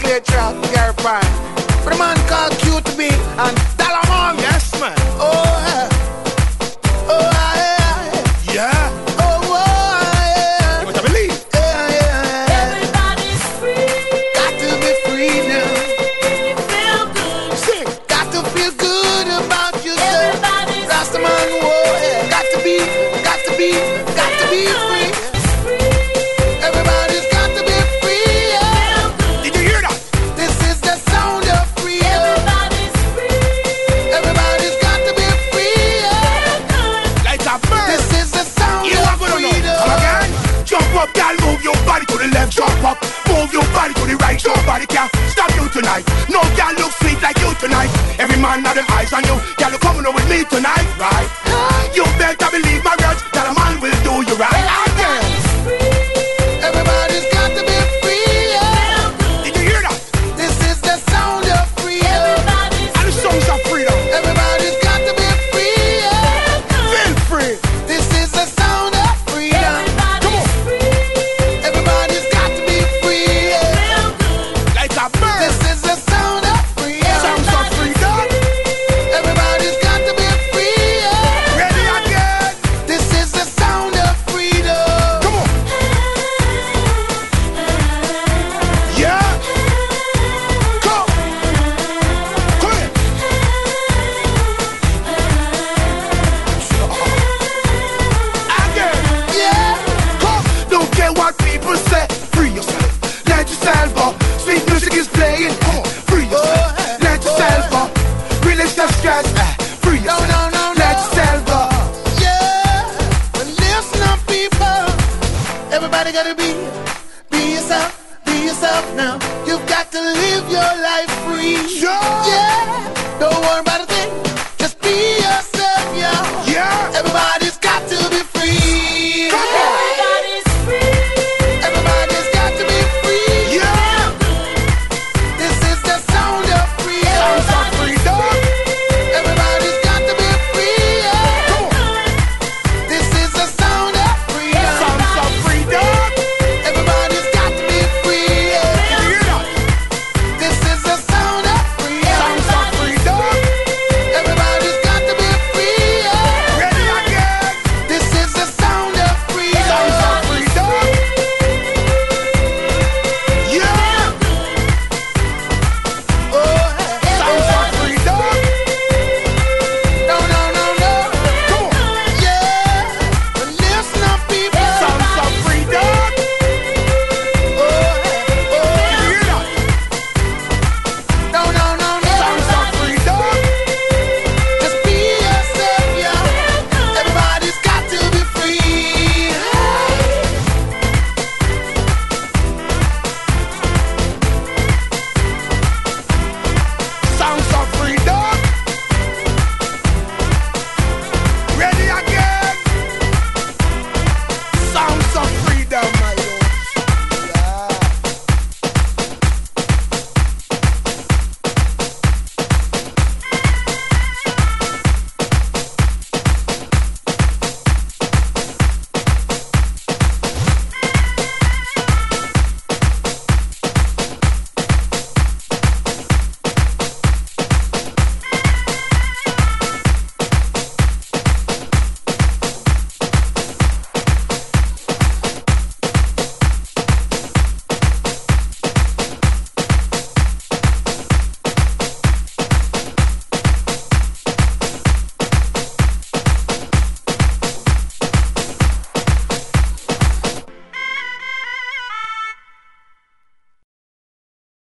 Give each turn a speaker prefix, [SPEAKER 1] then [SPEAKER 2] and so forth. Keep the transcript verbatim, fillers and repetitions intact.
[SPEAKER 1] straight track, girl fine. But a man called Q to be and Dalamon.
[SPEAKER 2] Yes, man.
[SPEAKER 1] Oh, yeah. Oh, yeah.
[SPEAKER 2] Yeah.
[SPEAKER 1] Oh, oh, yeah.
[SPEAKER 2] You must believe.
[SPEAKER 1] Yeah, yeah.
[SPEAKER 3] Everybody's free.
[SPEAKER 1] Got to be free now.
[SPEAKER 3] Feel good.
[SPEAKER 2] Sing.
[SPEAKER 1] Got to feel good about yourself.
[SPEAKER 3] Everybody's
[SPEAKER 1] Rasta man, whoa, yeah. Got to be, got to be, got to be free. Everybody's got to be free, yeah.
[SPEAKER 2] Did you hear that?
[SPEAKER 1] This is the sound of freedom.
[SPEAKER 3] Everybody's free.
[SPEAKER 1] Everybody's got to be free, yeah.
[SPEAKER 2] Like a bird.
[SPEAKER 1] This is the sound
[SPEAKER 2] You
[SPEAKER 1] of
[SPEAKER 2] are gonna know.
[SPEAKER 1] freedom.
[SPEAKER 2] Come again. Jump up, girl, move your body to the left, jump up. Move your body to the right, nobody can stop you tonight. No girl look sweet like you tonight. Every man have them eyes on you. Girl, you coming up with me tonight, right? You better believe my words that a man will do you right. Again.
[SPEAKER 1] Everybody's got to be free, yeah.
[SPEAKER 2] Did you hear that?
[SPEAKER 1] This is the sound of freedom.
[SPEAKER 2] And the songs of freedom.
[SPEAKER 1] Everybody's got to be free, yeah.
[SPEAKER 2] Feel free.
[SPEAKER 1] This is the sound of freedom.
[SPEAKER 2] Come on.
[SPEAKER 1] Everybody's got to be free, yeah.
[SPEAKER 2] Like a bird.
[SPEAKER 1] This is the sound of freedom.
[SPEAKER 2] Sounds of freedom.
[SPEAKER 1] Everybody's got to be free, yeah.
[SPEAKER 2] Ready again.
[SPEAKER 1] This is the sound of freedom.
[SPEAKER 2] Come on. Yeah. Come. Come here. Again.
[SPEAKER 1] Yeah.
[SPEAKER 2] Come. Don't care what people say. Free yourself. Let yourself go. Sweet music is playing. Come on. Free yourself. Let yourself go. Release the stress. eh. Free
[SPEAKER 1] No,
[SPEAKER 2] yourself.
[SPEAKER 1] no, no, no.
[SPEAKER 2] Let yourself go.
[SPEAKER 1] Yeah. But listen up, people. Everybody gotta be, be yourself, be yourself now. You've got to live your life free.
[SPEAKER 2] Yeah.
[SPEAKER 1] Yeah. Don't worry about a thing.